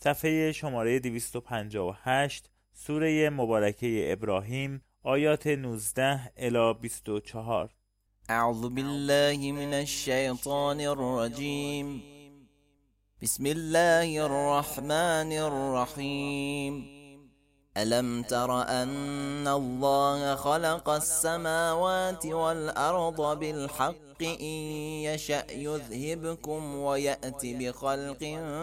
صفحه شماره 258، سوره مبارکه ابراهیم، آیات 19 الی 24. اعوذ بالله من الشیطان الرجیم. بسم الله الرحمن الرحیم. ألم تر أن الله خلق السماوات والأرض بالحق إن يشأ يذهبكم ويأت بخلق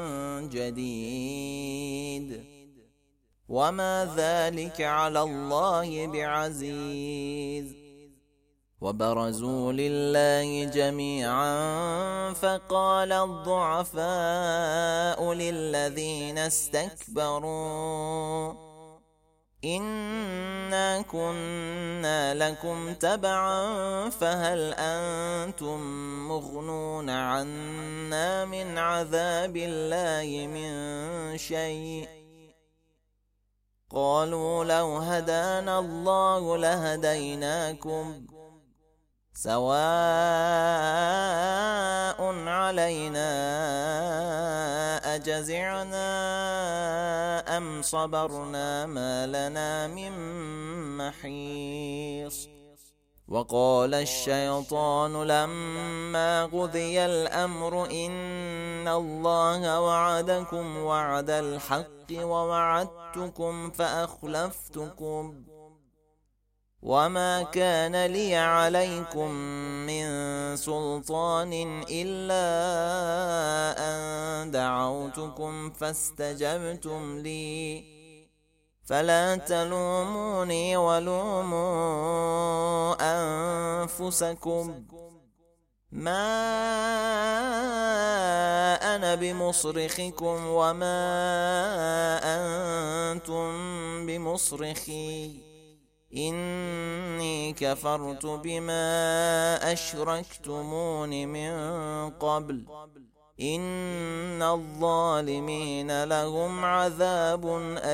جديد وما ذلك على الله بعزيز. وبرزوا لله جميعا فقال الضعفاء للذين استكبروا إنا كنا لكم تبعا فهل أنتم مغنون عنا من عذاب الله من شيء؟ قالوا لو هدانا الله لهديناكم سواء علينا أجزعنا أم صبرنا ما لنا من محيص. وقال الشيطان لما قضي الأمر إن الله وعدكم وعد الحق ووعدتكم فأخلفتكم وما كان لي عليكم من سلطان إلا أن دعوتكم فاستجبتم لي فلا تلوموني ولوموا أنفسكم ما أنا بمصرخكم وما أنتم بمصرخي إني كفرت بما أشركتمون من قبل إن الظالمين لهم عذاب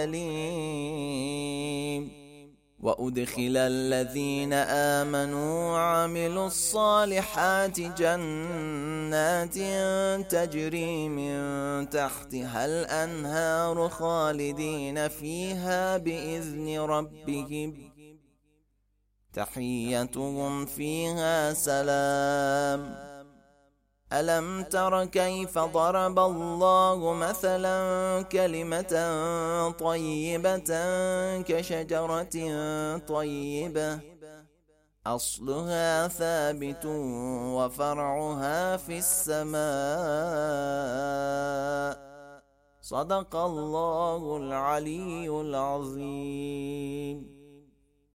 أليم. وأدخل الذين آمنوا وعملوا الصالحات جنات تجري من تحتها الأنهار خالدين فيها بإذن ربهم تحيتهم فيها سلام. ألم تر كيف ضرب الله مثلا كلمة طيبة كشجرة طيبة أصلها ثابت وفرعها في السماء. صدق الله العلي العظيم.